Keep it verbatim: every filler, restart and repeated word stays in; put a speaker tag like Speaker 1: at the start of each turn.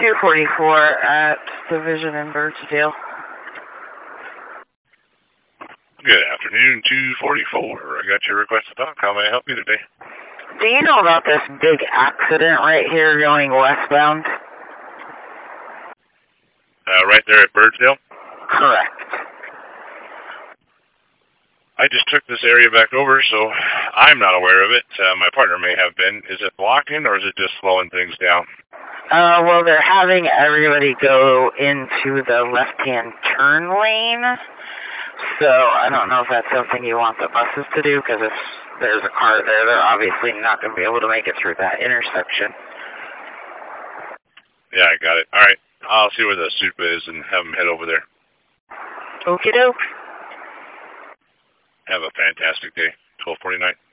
Speaker 1: two forty-four at Division in Birchdale.
Speaker 2: Good afternoon, two forty-four. I got your request to talk. How may I help you today?
Speaker 1: Do you know about this big accident right here going westbound?
Speaker 2: Uh, right there at Birdsdale?
Speaker 1: Correct.
Speaker 2: I just took this area back over, so I'm not aware of it. Uh, my partner may have been. Is it blocking, or is it just slowing things down?
Speaker 1: Uh, well, they're having everybody go into the left-hand turn lane. So I don't know if that's something you want the buses to do, because if there's a car there, they're obviously not going to be able to make it through that intersection.
Speaker 2: Yeah, I got it. All right. I'll see where the soup is and have them head over there.
Speaker 1: Okie doke.
Speaker 2: Have a fantastic day. twelve forty-nine.